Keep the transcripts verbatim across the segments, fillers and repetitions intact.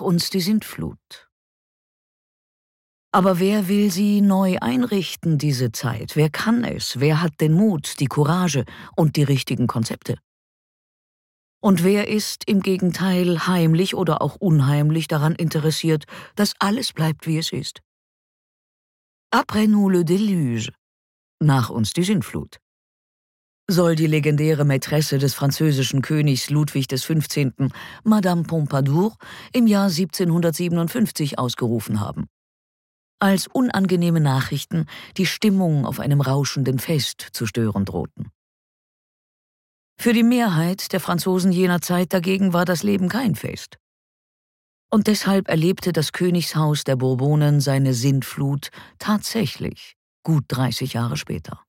uns die Sintflut. Aber wer will sie neu einrichten, diese Zeit? Wer kann es? Wer hat den Mut, die Courage und die richtigen Konzepte? Und wer ist im Gegenteil heimlich oder auch unheimlich daran interessiert, dass alles bleibt, wie es ist? Après nous le déluge, nach uns die Sintflut. Soll die legendäre Mätresse des französischen Königs Ludwig des Fünfzehnten, Madame Pompadour, im Jahr siebzehnhundertsiebenundfünfzig ausgerufen haben. Als unangenehme Nachrichten die Stimmung auf einem rauschenden Fest zu stören drohten. Für die Mehrheit der Franzosen jener Zeit dagegen war das Leben kein Fest. Und deshalb erlebte das Königshaus der Bourbonen seine Sintflut tatsächlich gut dreißig Jahre später.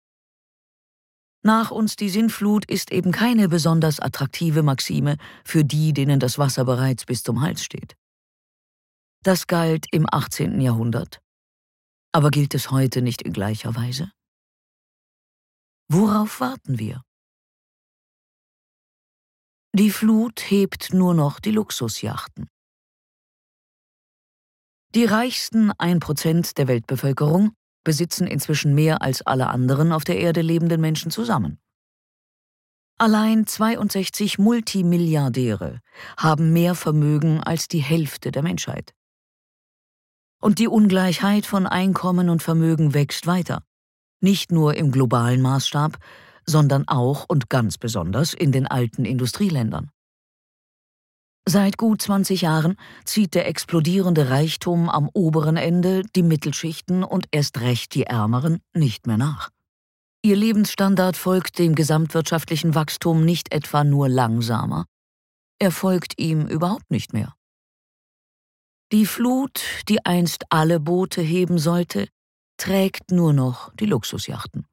Nach uns die Sintflut ist eben keine besonders attraktive Maxime für die, denen das Wasser bereits bis zum Hals steht. Das galt im achtzehnten Jahrhundert. Aber gilt es heute nicht in gleicher Weise? Worauf warten wir? Die Flut hebt nur noch die Luxusjachten. Die reichsten ein Prozent der Weltbevölkerung besitzen inzwischen mehr als alle anderen auf der Erde lebenden Menschen zusammen. Allein zweiundsechzig Multimilliardäre haben mehr Vermögen als die Hälfte der Menschheit. Und die Ungleichheit von Einkommen und Vermögen wächst weiter, nicht nur im globalen Maßstab, sondern auch und ganz besonders in den alten Industrieländern. Seit gut zwanzig Jahren zieht der explodierende Reichtum am oberen Ende die Mittelschichten und erst recht die Ärmeren nicht mehr nach. Ihr Lebensstandard folgt dem gesamtwirtschaftlichen Wachstum nicht etwa nur langsamer, er folgt ihm überhaupt nicht mehr. Die Flut, die einst alle Boote heben sollte, trägt nur noch die Luxusjachten.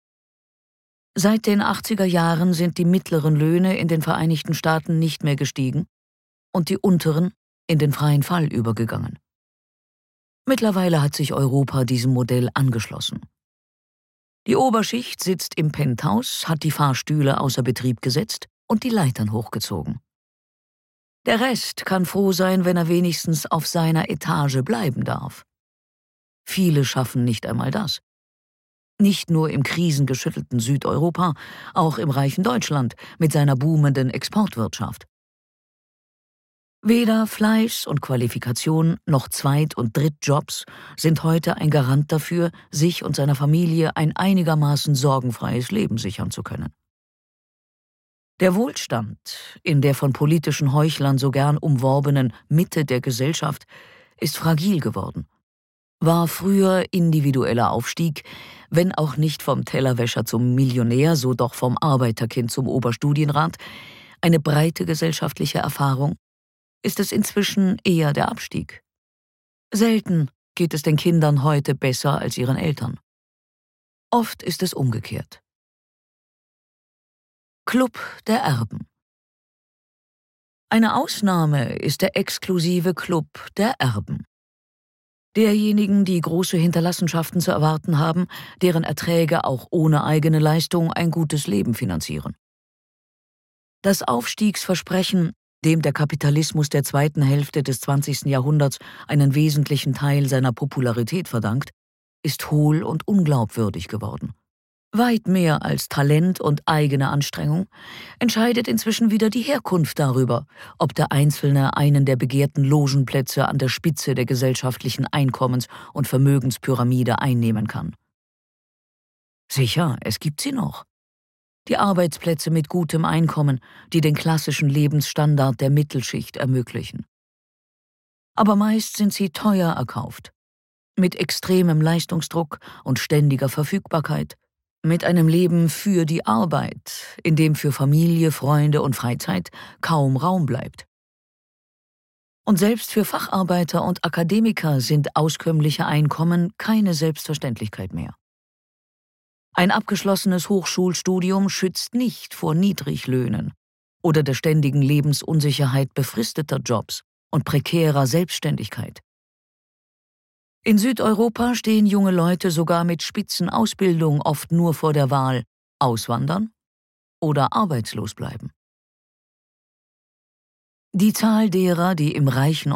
Seit den achtziger Jahren sind die mittleren Löhne in den Vereinigten Staaten nicht mehr gestiegen und die unteren in den freien Fall übergegangen. Mittlerweile hat sich Europa diesem Modell angeschlossen. Die Oberschicht sitzt im Penthouse, hat die Fahrstühle außer Betrieb gesetzt und die Leitern hochgezogen. Der Rest kann froh sein, wenn er wenigstens auf seiner Etage bleiben darf. Viele schaffen nicht einmal das. Nicht nur im krisengeschüttelten Südeuropa, auch im reichen Deutschland mit seiner boomenden Exportwirtschaft. Weder Fleiß und Qualifikation noch Zweit- und Drittjobs sind heute ein Garant dafür, sich und seiner Familie ein einigermaßen sorgenfreies Leben sichern zu können. Der Wohlstand in der von politischen Heuchlern so gern umworbenen Mitte der Gesellschaft ist fragil geworden. War früher individueller Aufstieg, wenn auch nicht vom Tellerwäscher zum Millionär, so doch vom Arbeiterkind zum Oberstudienrat, eine breite gesellschaftliche Erfahrung, ist es inzwischen eher der Abstieg. Selten geht es den Kindern heute besser als ihren Eltern. Oft ist es umgekehrt. Club der Erben. Eine Ausnahme ist der exklusive Club der Erben. Derjenigen, die große Hinterlassenschaften zu erwarten haben, deren Erträge auch ohne eigene Leistung ein gutes Leben finanzieren. Das Aufstiegsversprechen, dem der Kapitalismus der zweiten Hälfte des zwanzigsten Jahrhunderts einen wesentlichen Teil seiner Popularität verdankt, ist hohl und unglaubwürdig geworden. Weit mehr als Talent und eigene Anstrengung entscheidet inzwischen wieder die Herkunft darüber, ob der Einzelne einen der begehrten Logenplätze an der Spitze der gesellschaftlichen Einkommens- und Vermögenspyramide einnehmen kann. Sicher, es gibt sie noch. Die Arbeitsplätze mit gutem Einkommen, die den klassischen Lebensstandard der Mittelschicht ermöglichen. Aber meist sind sie teuer erkauft, mit extremem Leistungsdruck und ständiger Verfügbarkeit, mit einem Leben für die Arbeit, in dem für Familie, Freunde und Freizeit kaum Raum bleibt. Und selbst für Facharbeiter und Akademiker sind auskömmliche Einkommen keine Selbstverständlichkeit mehr. Ein abgeschlossenes Hochschulstudium schützt nicht vor Niedriglöhnen oder der ständigen Lebensunsicherheit befristeter Jobs und prekärer Selbstständigkeit. In Südeuropa stehen junge Leute sogar mit Spitzenausbildung oft nur vor der Wahl: auswandern oder arbeitslos bleiben. Die Zahl derer, die im reichen